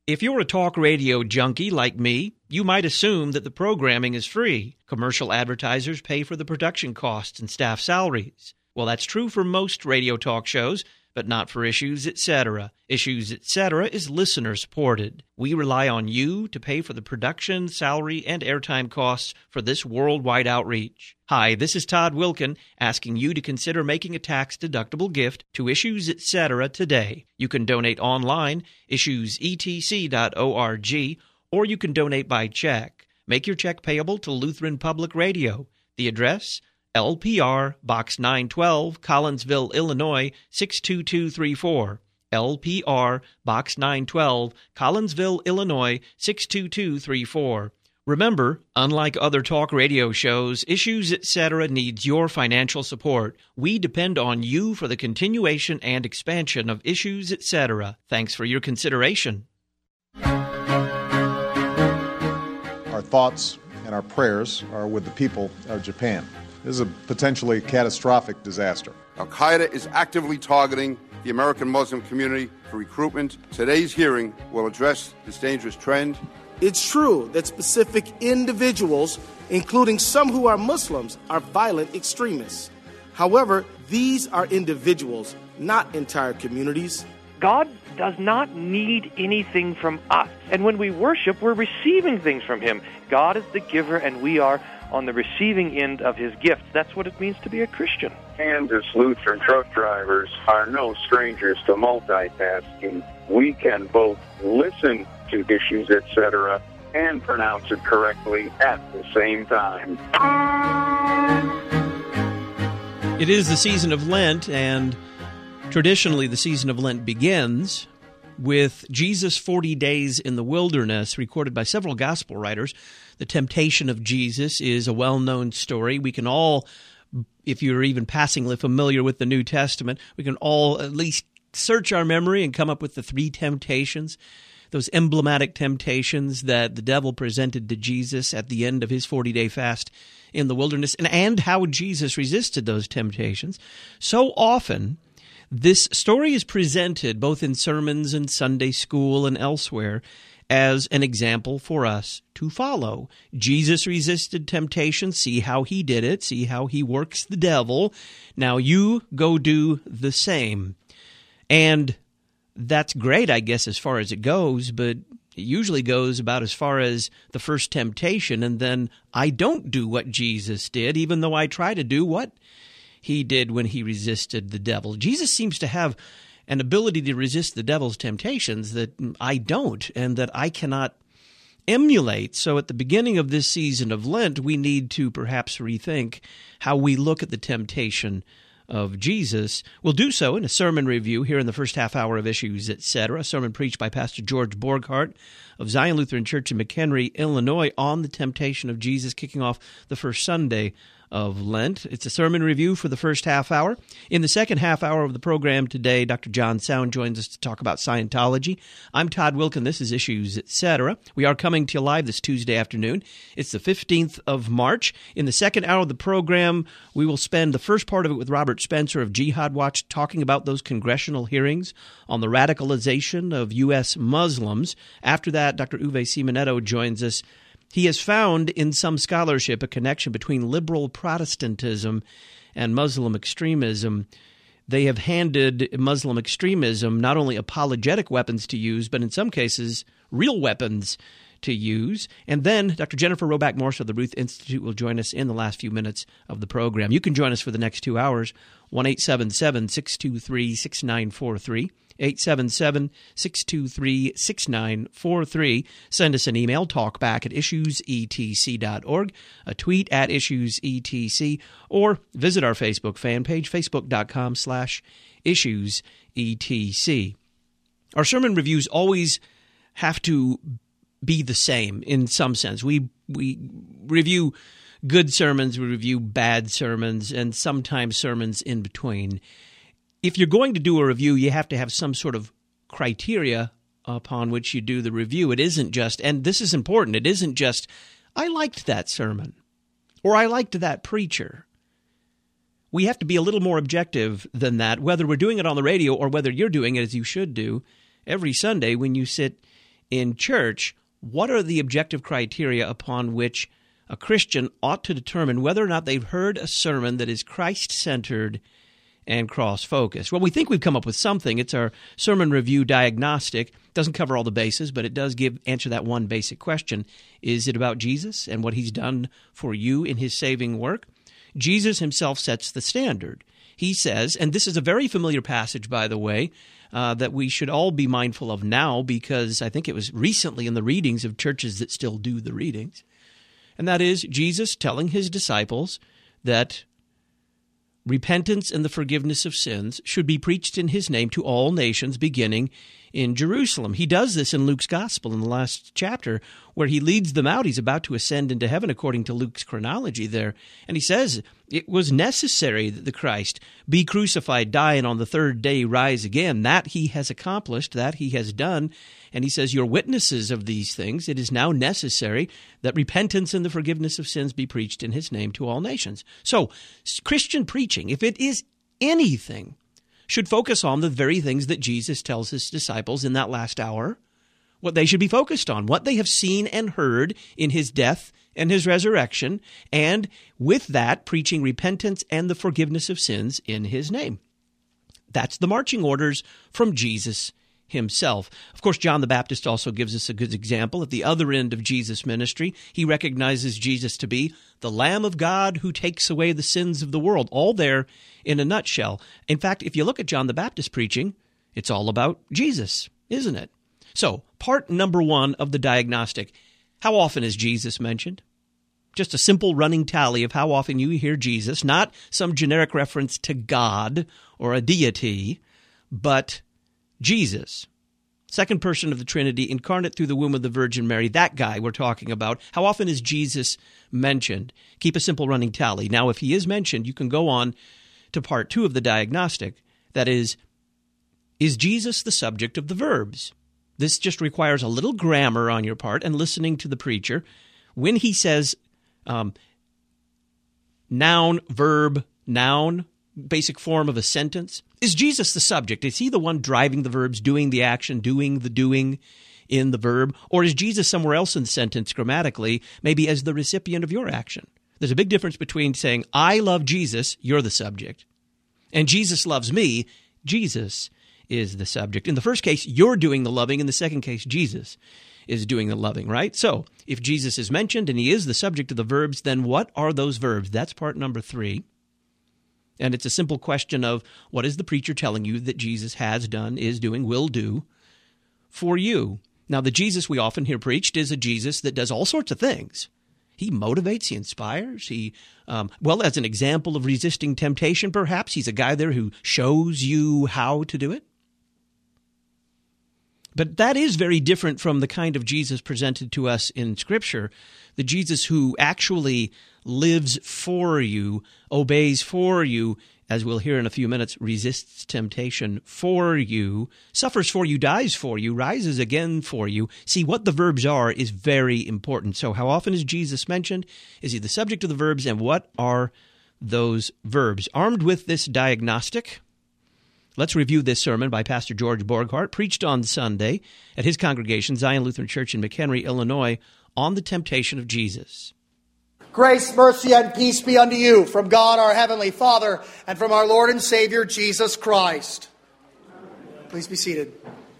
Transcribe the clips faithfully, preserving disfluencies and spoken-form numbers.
If you're a talk radio junkie like me, you might assume that the programming is free. Commercial advertisers pay for the production costs and staff salaries. Well, that's true for most radio talk shows, but not for Issues, et cetera. Issues, et cetera is listener-supported. We rely on you to pay for the production, salary, and airtime costs for this worldwide outreach. Hi, this is Todd Wilkin, asking you to consider making a tax-deductible gift to Issues, et cetera today. You can donate online, issues e t c dot org, or you can donate by check. Make your check payable to Lutheran Public Radio. The address? L P R, Box nine twelve, Collinsville, Illinois, six two two three four. L P R, Box nine twelve, Collinsville, Illinois, six two two three four. Remember, unlike other talk radio shows, Issues, et cetera needs your financial support. We depend on you for the continuation and expansion of Issues, et cetera. Thanks for your consideration. Our thoughts and our prayers are with the people of Japan. This is a potentially catastrophic disaster. Al-Qaeda is actively targeting the American Muslim community for recruitment. Today's hearing will address this dangerous trend. It's true that specific individuals, including some who are Muslims, are violent extremists. However, these are individuals, not entire communities. God does not need anything from us. And when we worship, we're receiving things from Him. God is the giver, and we are on the receiving end of His gifts. That's what it means to be a Christian. Kansas Lutheran truck drivers are no strangers to multitasking. We can both listen to Issues, et cetera, and pronounce it correctly at the same time. It is the season of Lent, and traditionally the season of Lent begins with Jesus' forty days in the wilderness, recorded by several gospel writers. The temptation of Jesus is a well-known story. We can all, if you're even passingly familiar with the New Testament, we can all at least search our memory and come up with the three temptations, those emblematic temptations that the devil presented to Jesus at the end of his forty-day fast in the wilderness, and, and how Jesus resisted those temptations. So often, this story is presented both in sermons and Sunday school and elsewhere as an example for us to follow. Jesus resisted temptation. See how he did it. See how he works the devil. Now you go do the same. And that's great, I guess, as far as it goes, but it usually goes about as far as the first temptation, and then I don't do what Jesus did, even though I try to do what he did when he resisted the devil. Jesus seems to have an ability to resist the devil's temptations that I don't, and that I cannot emulate. So at the beginning of this season of Lent, we need to perhaps rethink how we look at the temptation of Jesus. We'll do so in a sermon review here in the first half hour of Issues, et cetera, a sermon preached by Pastor George Borghardt of Zion Lutheran Church in McHenry, Illinois, on the temptation of Jesus, kicking off the first Sunday of Lent. It's a sermon review for the first half hour. In the second half hour of the program today, Doctor John Sound joins us to talk about Scientology. I'm Todd Wilkin. This is Issues, et cetera. We are coming to you live this Tuesday afternoon. It's the fifteenth of March. In the second hour of the program, we will spend the first part of it with Robert Spencer of Jihad Watch talking about those congressional hearings on the radicalization of U S Muslims. After that, Doctor Uwe Simonetto joins us. He has found in some scholarship a connection between liberal Protestantism and Muslim extremism. They have handed Muslim extremism not only apologetic weapons to use, but in some cases, real weapons to use. And then Doctor Jennifer Roback Morse of the Ruth Institute will join us in the last few minutes of the program. You can join us for the next two hours, one eight seven seven, six two three, six nine four three. eight seven seven, six two three, six nine four three. Send us an email, talkback at issues e t c dot org, a tweet at issuesetc, or visit our Facebook fan page, facebook.com slash issuesetc. Our sermon reviews always have to be the same in some sense. We we review good sermons, we review bad sermons, and sometimes sermons in between. If you're going to do a review, you have to have some sort of criteria upon which you do the review. It isn't just, and this is important, it isn't just, I liked that sermon, or I liked that preacher. We have to be a little more objective than that, whether we're doing it on the radio or whether you're doing it, as you should do, every Sunday when you sit in church, what are the objective criteria upon which a Christian ought to determine whether or not they've heard a sermon that is Christ-centered and cross-focused? Well, we think we've come up with something. It's our sermon review diagnostic. It doesn't cover all the bases, but it does give answer that one basic question. Is it about Jesus and what he's done for you in his saving work? Jesus himself sets the standard. He says, and this is a very familiar passage, by the way, uh, that we should all be mindful of now, because I think it was recently in the readings of churches that still do the readings. And that is Jesus telling his disciples that repentance and the forgiveness of sins should be preached in his name to all nations, beginning in Jerusalem. He does this in Luke's gospel in the last chapter, where he leads them out. He's about to ascend into heaven according to Luke's chronology there. And he says it was necessary that the Christ be crucified, die, and on the third day rise again. That he has accomplished, that he has done. And he says, you're witnesses of these things. It is now necessary that repentance and the forgiveness of sins be preached in his name to all nations. So Christian preaching, if it is anything, should focus on the very things that Jesus tells his disciples in that last hour, what they should be focused on, what they have seen and heard in his death and his resurrection, and with that, preaching repentance and the forgiveness of sins in his name. That's the marching orders from Jesus himself. Of course, John the Baptist also gives us a good example. At the other end of Jesus' ministry, he recognizes Jesus to be the Lamb of God who takes away the sins of the world, all there in a nutshell. In fact, if you look at John the Baptist preaching, it's all about Jesus, isn't it? So, part number one of the diagnostic, how often is Jesus mentioned? Just a simple running tally of how often you hear Jesus, not some generic reference to God or a deity, but Jesus, second person of the Trinity, incarnate through the womb of the Virgin Mary, that guy we're talking about. How often is Jesus mentioned? Keep a simple running tally. Now, if he is mentioned, you can go on to part two of the diagnostic. That is, is Jesus the subject of the verbs? This just requires a little grammar on your part and listening to the preacher. When he says um, noun, verb, noun, basic form of a sentence, is Jesus the subject? Is he the one driving the verbs, doing the action, doing the doing in the verb? Or is Jesus somewhere else in the sentence grammatically, maybe as the recipient of your action? There's a big difference between saying, I love Jesus, you're the subject, and Jesus loves me, Jesus is the subject. In the first case, you're doing the loving. In the second case, Jesus is doing the loving, right? So if Jesus is mentioned and he is the subject of the verbs, then what are those verbs? That's part number three. And it's a simple question of what is the preacher telling you that Jesus has done, is doing, will do for you? Now, the Jesus we often hear preached is a Jesus that does all sorts of things. He motivates, he inspires, he, um, well, as an example of resisting temptation, perhaps, he's a guy there who shows you how to do it. But that is very different from the kind of Jesus presented to us in Scripture, the Jesus who actually lives for you, obeys for you, as we'll hear in a few minutes, resists temptation for you, suffers for you, dies for you, rises again for you. See, what the verbs are is very important. So how often is Jesus mentioned? Is he the subject of the verbs, and what are those verbs? Armed with this diagnostic, let's review this sermon by Pastor George Borghardt, preached on Sunday at his congregation, Zion Lutheran Church in McHenry, Illinois, on the temptation of Jesus. Grace, mercy, and peace be unto you from God our Heavenly Father and from our Lord and Savior Jesus Christ. Please be seated.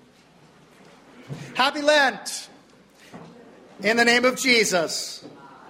Happy Lent in the name of Jesus.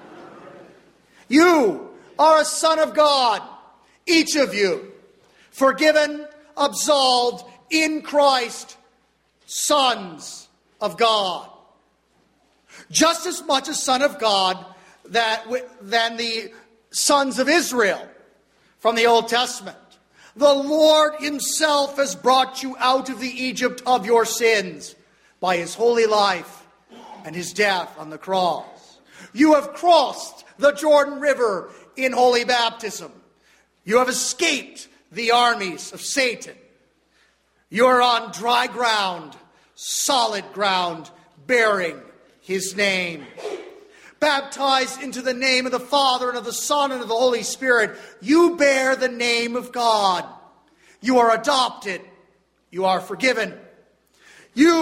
You are a son of God, each of you, forgiven, absolved in Christ, sons of God. Just as much a son of God that than the sons of Israel from the Old Testament. The Lord himself has brought you out of the Egypt of your sins by his holy life and his death on the cross. You have crossed the Jordan River in holy baptism. You have escaped the armies of Satan. You are on dry ground, solid ground, bearing his name. Baptized into the name of the Father and of the Son and of the Holy Spirit, you bear the name of God. You are adopted. You are forgiven. You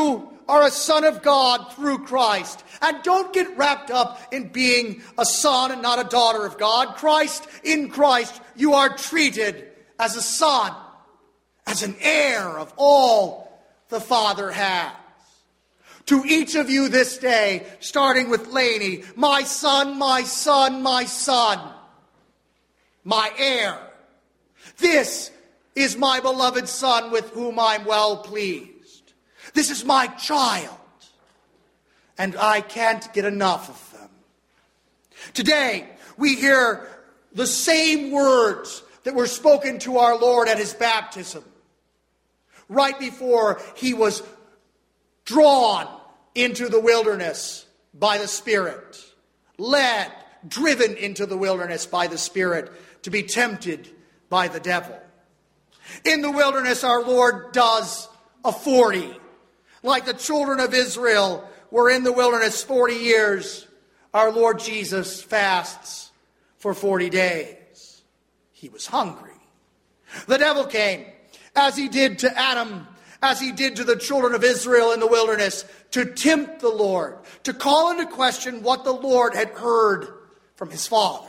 are a son of God through Christ. And don't get wrapped up in being a son and not a daughter of God. Christ, in Christ, you are treated as a son, as an heir of all the Father has. To each of you this day, starting with Laney, my son, my son, my son, my heir. This is my beloved son with whom I'm well pleased. This is my child, and I can't get enough of them. Today, we hear the same words that were spoken to our Lord at his baptism, right before he was drawn into the wilderness by the Spirit, led, driven into the wilderness by the Spirit to be tempted by the devil. In the wilderness, our Lord does a forty. Like the children of Israel were in the wilderness forty years, our Lord Jesus fasts for forty days. He was hungry. The devil came, as he did to Adam, as he did to the children of Israel in the wilderness, to tempt the Lord, to call into question what the Lord had heard from his Father.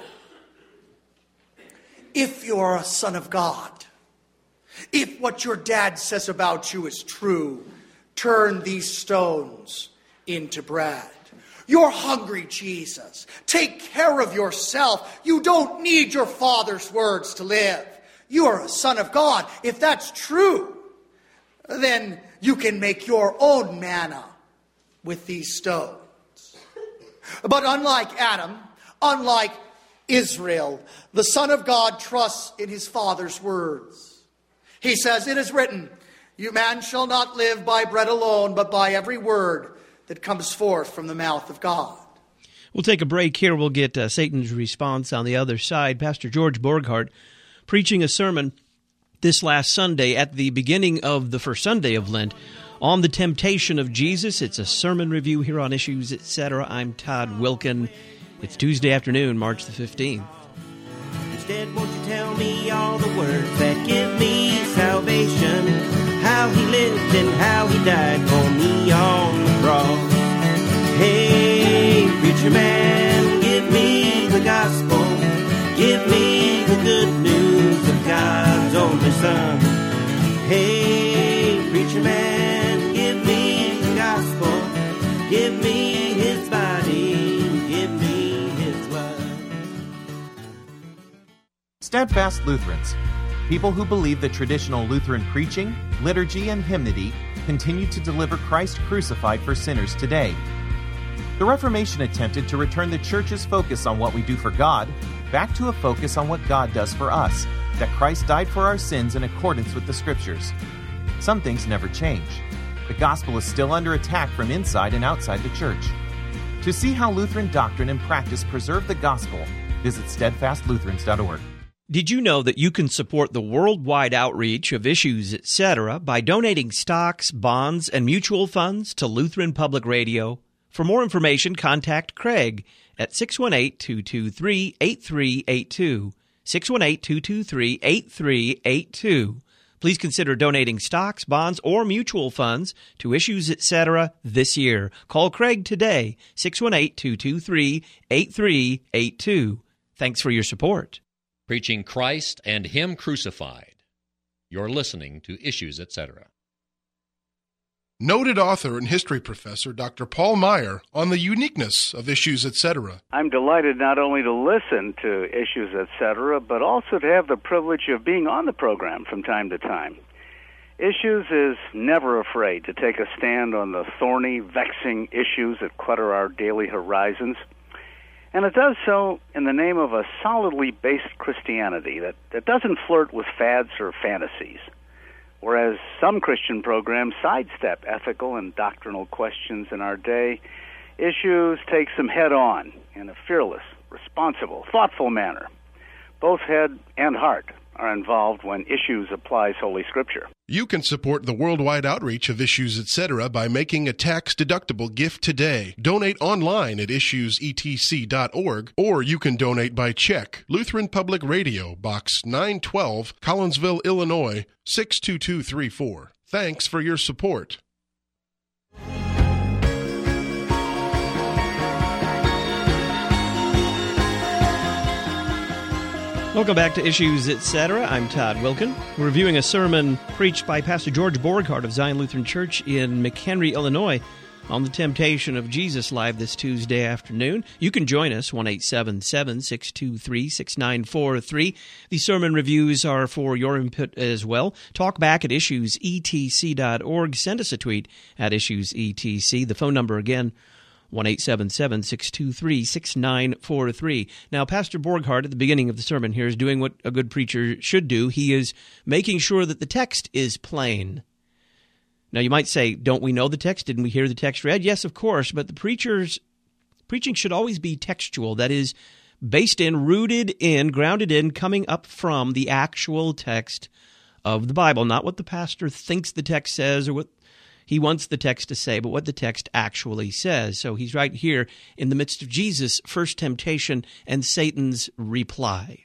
If you're a son of God, if what your dad says about you is true, turn these stones into bread. You're hungry, Jesus. Take care of yourself. You don't need your Father's words to live. You are a son of God. If that's true, then you can make your own manna with these stones. But unlike Adam, unlike Israel, the Son of God trusts in his Father's words. He says, it is written, you man shall not live by bread alone, but by every word that comes forth from the mouth of God. We'll take a break here. We'll get uh, Satan's response on the other side. Pastor George Borghardt preaching a sermon this last Sunday at the beginning of the first Sunday of Lent on the temptation of Jesus. It's a sermon review here on Issues, et cetera. I'm Todd Wilkin. It's Tuesday afternoon, March the fifteenth. Instead, won't you tell me all the words that give me salvation? How he lived and how he died for me on the cross. Hey, preacher man, give me the gospel. Give me the good news of God's only Son. Hey, preacher man, give me the gospel. Give me his body. Give me his blood. Steadfast Lutherans, people who believe that traditional Lutheran preaching, liturgy, and hymnody continue to deliver Christ crucified for sinners today. The Reformation attempted to return the Church's focus on what we do for God back to a focus on what God does for us, that Christ died for our sins in accordance with the Scriptures. Some things never change. The gospel is still under attack from inside and outside the Church. To see how Lutheran doctrine and practice preserve the gospel, visit steadfast lutherans dot org. Did you know that you can support the worldwide outreach of Issues, et cetera by donating stocks, bonds, and mutual funds to Lutheran Public Radio? For more information, contact Craig at six one eight, two two three, eight three eight two, six one eight, two two three, eight three eight two. Please consider donating stocks, bonds, or mutual funds to Issues, et cetera this year. Call Craig today, six one eight, two two three, eight three eight two. Thanks for your support. Preaching Christ and Him crucified. You're listening to Issues, et cetera. Noted author and history professor Doctor Paul Meyer on the uniqueness of Issues, et cetera. I'm delighted not only to listen to Issues, et cetera, but also to have the privilege of being on the program from time to time. Issues is never afraid to take a stand on the thorny, vexing issues that clutter our daily horizons. And it does so in the name of a solidly based Christianity that, that doesn't flirt with fads or fantasies. Whereas some Christian programs sidestep ethical and doctrinal questions in our day, Issues takes them head-on in a fearless, responsible, thoughtful manner. Both head and heart are involved when Issues applies Holy Scripture. You can support the worldwide outreach of Issues, et cetera by making a tax-deductible gift today. Donate online at issues e t c dot org, or you can donate by check. Lutheran Public Radio, Box nine twelve, Collinsville, Illinois, six two two three four. Thanks for your support. Welcome back to Issues, et cetera. I'm Todd Wilkin. We're reviewing a sermon preached by Pastor George Borghardt of Zion Lutheran Church in McHenry, Illinois, on the temptation of Jesus live this Tuesday afternoon. You can join us, one eight seven seven, six two three, six nine four three. The sermon reviews are for your input as well. Talk back at issues e t c dot org. Send us a tweet at issues e t c. The phone number again, one eight seven seven, six two three, six nine four three. Now, Pastor Borghardt, at the beginning of the sermon here, is doing what a good preacher should do. He is making sure that the text is plain. Now, you might say, don't we know the text? Didn't we hear the text read? Yes, of course, but the preacher's preaching should always be textual. That is, based in, rooted in, grounded in, coming up from the actual text of the Bible. Not what the pastor thinks the text says or what he wants the text to say, but what the text actually says. So he's right here in the midst of Jesus' first temptation and Satan's reply.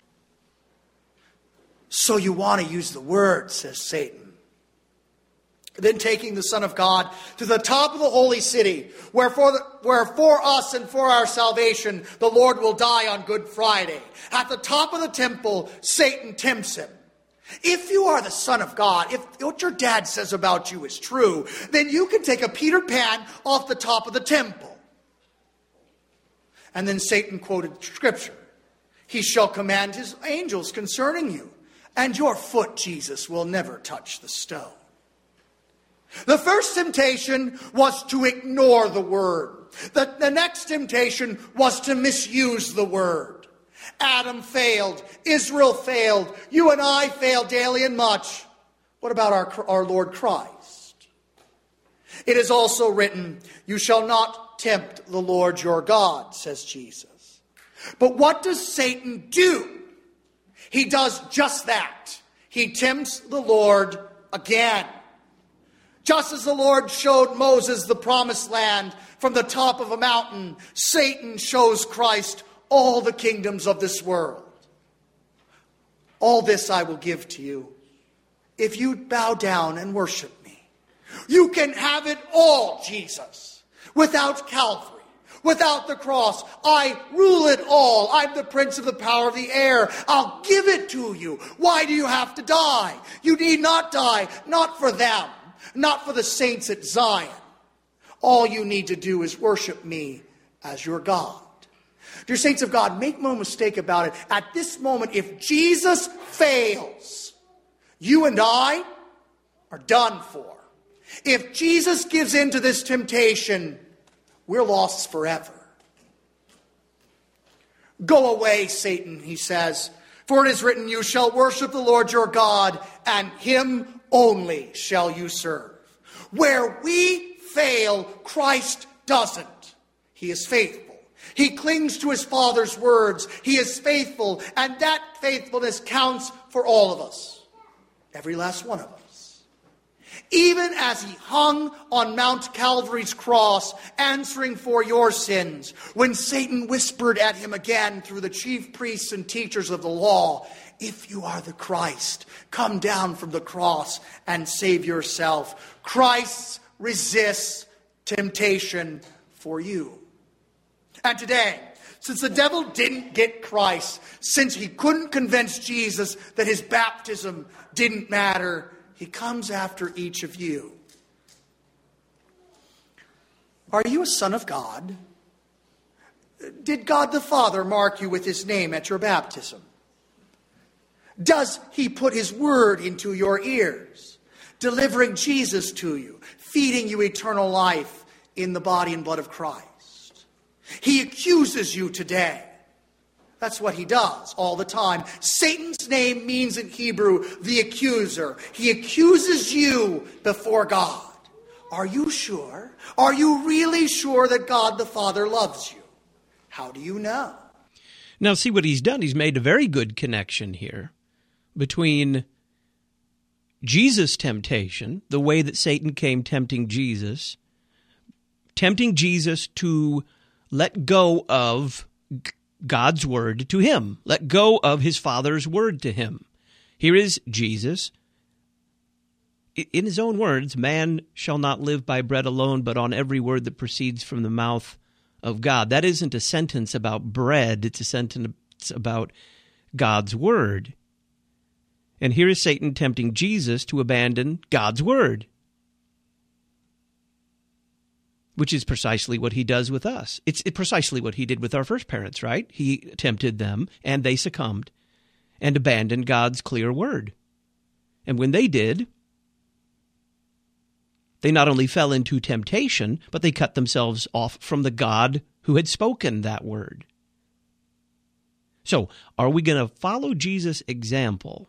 So you want to use the word, says Satan. Then taking the Son of God to the top of the holy city, where for, the, where for us and for our salvation the Lord will die on Good Friday. At the top of the temple, Satan tempts him. If you are the Son of God, if what your dad says about you is true, then you can take a Peter Pan off the top of the temple. And then Satan quoted Scripture. He shall command his angels concerning you, and your foot, Jesus, will never touch the stone. The first temptation was to ignore the word. The, the next temptation was to misuse the word. Adam failed. Israel failed. You and I fail daily and much. What about our, our Lord Christ? It is also written, you shall not tempt the Lord your God, says Jesus. But what does Satan do? He does just that. He tempts the Lord again. Just as the Lord showed Moses the promised land from the top of a mountain, Satan shows Christ all the kingdoms of this world. All this I will give to you if you bow down and worship me. You can have it all, Jesus, without Calvary, without the cross. I rule it all. I'm the prince of the power of the air. I'll give it to you. Why do you have to die? You need not die, not for them. Not for the saints at Zion. All you need to do is worship me as your God. Dear saints of God, make no mistake about it. At this moment, if Jesus fails, you and I are done for. If Jesus gives in to this temptation, we're lost forever. Go away, Satan, he says, for it is written, you shall worship the Lord your God, and him only shall you serve. Where we fail, Christ doesn't. He is faithful. He clings to his Father's words. He is faithful, and that faithfulness counts for all of us. Every last one of us. Even as he hung on Mount Calvary's cross, answering for your sins, when Satan whispered at him again through the chief priests and teachers of the law, if you are the Christ, come down from the cross and save yourself. Christ resists temptation for you. And today, since the devil didn't get Christ, since he couldn't convince Jesus that his baptism didn't matter, he comes after each of you. Are you a son of God? Did God the Father mark you with his name at your baptism? Does he put his word into your ears, delivering Jesus to you, feeding you eternal life in the body and blood of Christ? He accuses you today. That's what he does all the time. Satan's name means in Hebrew, the accuser. He accuses you before God. Are you sure? Are you really sure that God the Father loves you? How do you know? Now, see what he's done. He's made a very good connection here between Jesus' temptation, the way that Satan came tempting Jesus, tempting Jesus to let go of God's word to him, let go of his Father's word to him. Here is Jesus. In his own words, man shall not live by bread alone, but on every word that proceeds from the mouth of God. That isn't a sentence about bread. It's a sentence about God's Word. And here is Satan tempting Jesus to abandon God's Word, which is precisely what he does with us. It's precisely what he did with our first parents, right? He tempted them, and they succumbed and abandoned God's clear Word. And when they did, they not only fell into temptation, but they cut themselves off from the God who had spoken that Word. So, are we going to follow Jesus' example?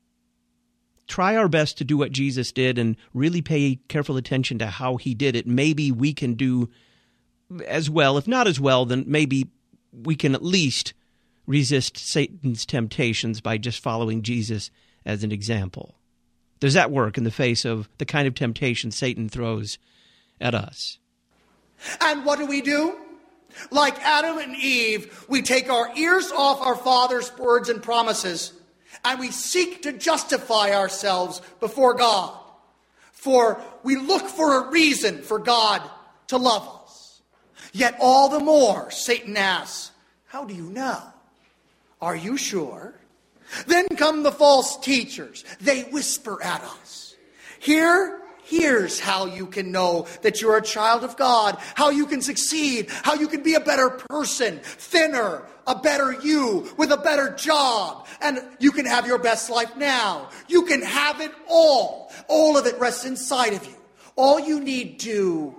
Try our best to do what Jesus did and really pay careful attention to how he did it. Maybe we can do as well. If not as well, then maybe we can at least resist Satan's temptations by just following Jesus as an example. Does that work in the face of the kind of temptation Satan throws at us? And what do we do? Like Adam and Eve, we take our ears off our Father's words and promises, and we seek to justify ourselves before God. For we look for a reason for God to love us. Yet all the more, Satan asks, how do you know? Are you sure? Then come the false teachers. They whisper at us. Here, here's how you can know that you're a child of God, how you can succeed, how you can be a better person, thinner, a better you, with a better job, and you can have your best life now. You can have it all. All of it rests inside of you. All you need to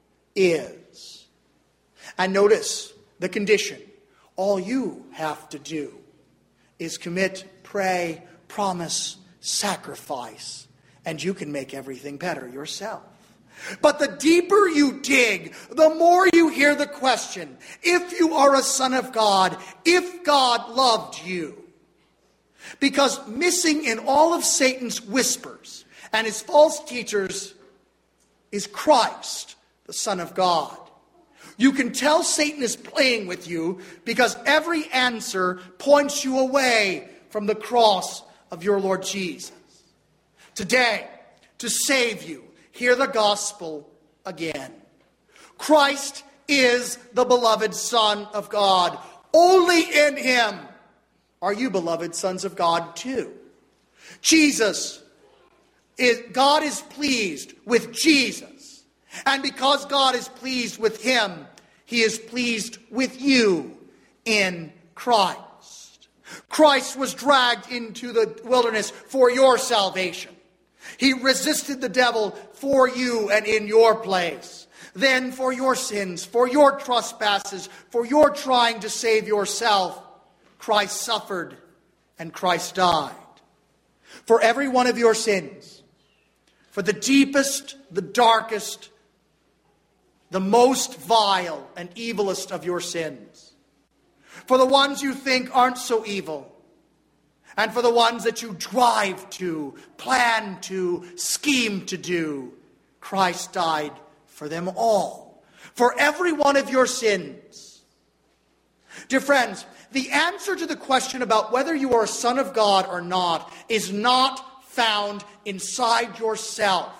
is. And notice the condition. All you have to do is commit, pray, promise, sacrifice, and you can make everything better yourself. But the deeper you dig, the more you hear the question, if you are a son of God, if God loved you. Because missing in all of Satan's whispers and his false teachers is Christ, the Son of God. You can tell Satan is playing with you because every answer points you away from the cross of your Lord Jesus. Today, to save you, hear the gospel again. Christ is the beloved Son of God. Only in him are you beloved sons of God too. Jesus, is, God is pleased with Jesus. And because God is pleased with him, he is pleased with you in Christ. Christ was dragged into the wilderness for your salvation. He resisted the devil for you and in your place. Then for your sins, for your trespasses, for your trying to save yourself, Christ suffered and Christ died. For every one of your sins, for the deepest, the darkest, the most vile and evilest of your sins. For the ones you think aren't so evil. And for the ones that you drive to, plan to, scheme to do. Christ died for them all. For every one of your sins. Dear friends, the answer to the question about whether you are a son of God or not is not found inside yourself.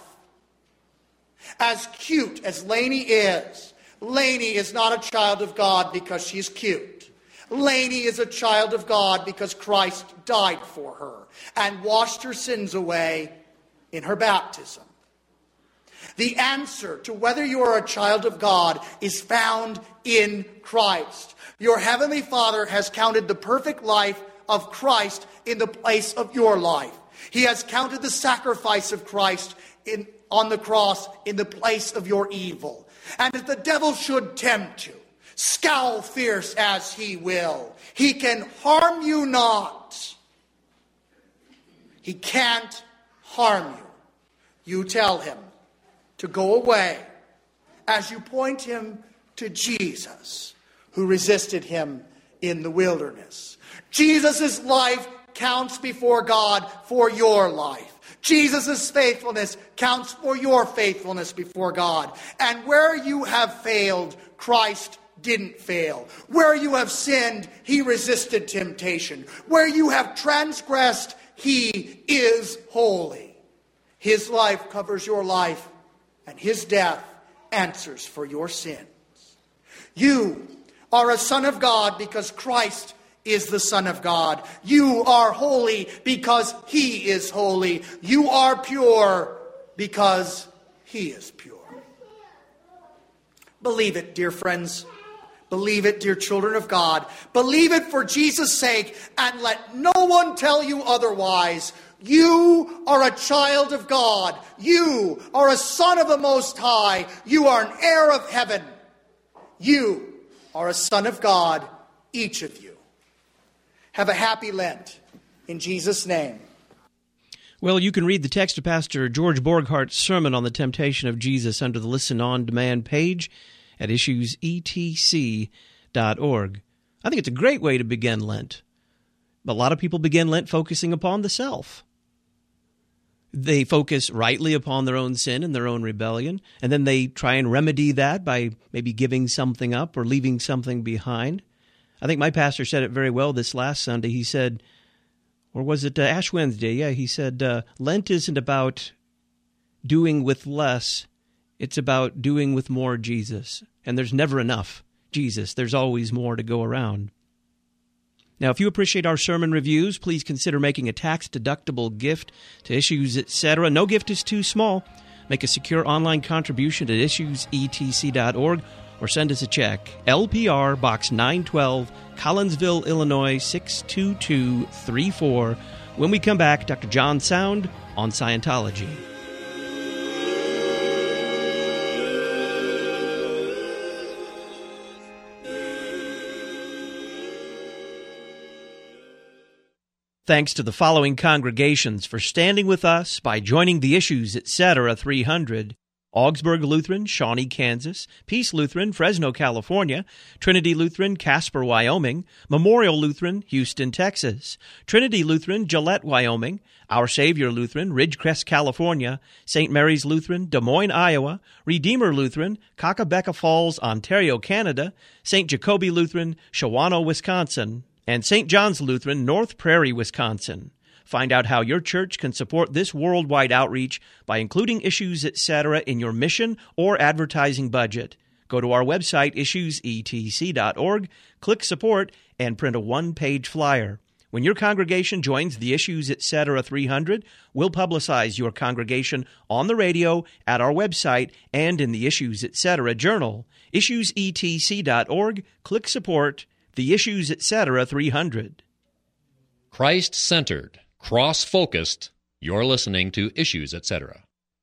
As cute as Lainey is, Lainey is not a child of God because she's cute. Lainey is a child of God because Christ died for her and washed her sins away in her baptism. The answer to whether you are a child of God is found in Christ. Your heavenly Father has counted the perfect life of Christ in the place of your life. He has counted the sacrifice of Christ in on the cross in the place of your evil. And if the devil should tempt you, scowl fierce as he will, he can harm you not. He can't harm you. You tell him to go away as you point him to Jesus, who resisted him in the wilderness. Jesus' life counts before God for your life. Jesus' faithfulness counts for your faithfulness before God. And where you have failed, Christ didn't fail. Where you have sinned, he resisted temptation. Where you have transgressed, he is holy. His life covers your life, and his death answers for your sins. You are a son of God because Christ is the Son of God. You are holy because he is holy. You are pure because he is pure. Believe it, dear friends. Believe it, dear children of God. Believe it for Jesus' sake, and let no one tell you otherwise. You are a child of God. You are a son of the Most High. You are an heir of heaven. You are a son of God, each of you. Have a happy Lent, in Jesus' name. Well, you can read the text of Pastor George Borghart's sermon on the temptation of Jesus under the Listen On Demand page at issues e t c dot org. I think it's a great way to begin Lent. But a lot of people begin Lent focusing upon the self. They focus rightly upon their own sin and their own rebellion, and then they try and remedy that by maybe giving something up or leaving something behind. I think my pastor said it very well this last Sunday. He said, or was it uh, Ash Wednesday? Yeah, he said, uh, Lent isn't about doing with less. It's about doing with more Jesus. And there's never enough Jesus. There's always more to go around. Now, if you appreciate our sermon reviews, please consider making a tax-deductible gift to Issues, et cetera. No gift is too small. Make a secure online contribution at issues e t c dot org or send us a check. L P R, Box nine twelve, Collinsville, Illinois, six two two three four. When we come back, Doctor John Sound on Scientology. Thanks to the following congregations for standing with us by joining the Issues, et cetera. three hundred. Augsburg Lutheran, Shawnee, Kansas; Peace Lutheran, Fresno, California; Trinity Lutheran, Casper, Wyoming; Memorial Lutheran, Houston, Texas; Trinity Lutheran, Gillette, Wyoming; Our Savior Lutheran, Ridgecrest, California; Saint Mary's Lutheran, Des Moines, Iowa; Redeemer Lutheran, Kakabeka Falls, Ontario, Canada; Saint Jacobi Lutheran, Shawano, Wisconsin; and Saint John's Lutheran, North Prairie, Wisconsin. Find out how your church can support this worldwide outreach by including Issues, et cetera in your mission or advertising budget. Go to our website, issues e t c dot org, click Support, and print a one-page flyer. When your congregation joins the Issues, et cetera. three hundred, we'll publicize your congregation on the radio, at our website, and in the Issues, et cetera journal. issues e t c dot org, click Support, the Issues, et cetera. three hundred. Christ-centered, cross-focused. You're listening to Issues, et cetera.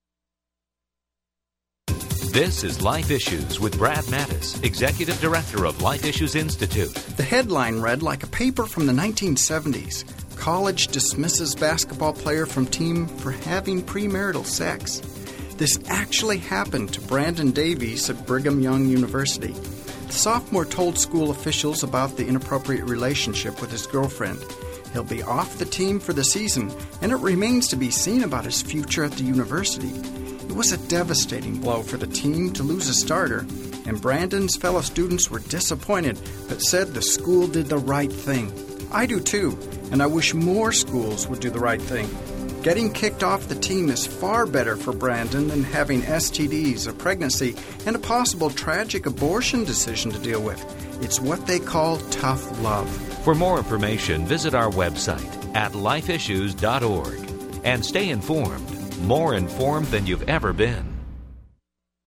This is Life Issues with Brad Mattis, Executive Director of Life Issues Institute. The headline read like a paper from the nineteen seventies. College dismisses basketball player from team for having premarital sex. This actually happened to Brandon Davies at Brigham Young University. The sophomore told school officials about the inappropriate relationship with his girlfriend. He'll be off the team for the season, and it remains to be seen about his future at the university. It was a devastating blow for the team to lose a starter, and Brandon's fellow students were disappointed, but said the school did the right thing. I do too, and I wish more schools would do the right thing. Getting kicked off the team is far better for Brandon than having S T Ds, a pregnancy, and a possible tragic abortion decision to deal with. It's what they call tough love. For more information, visit our website at life issues dot org and stay informed, more informed than you've ever been.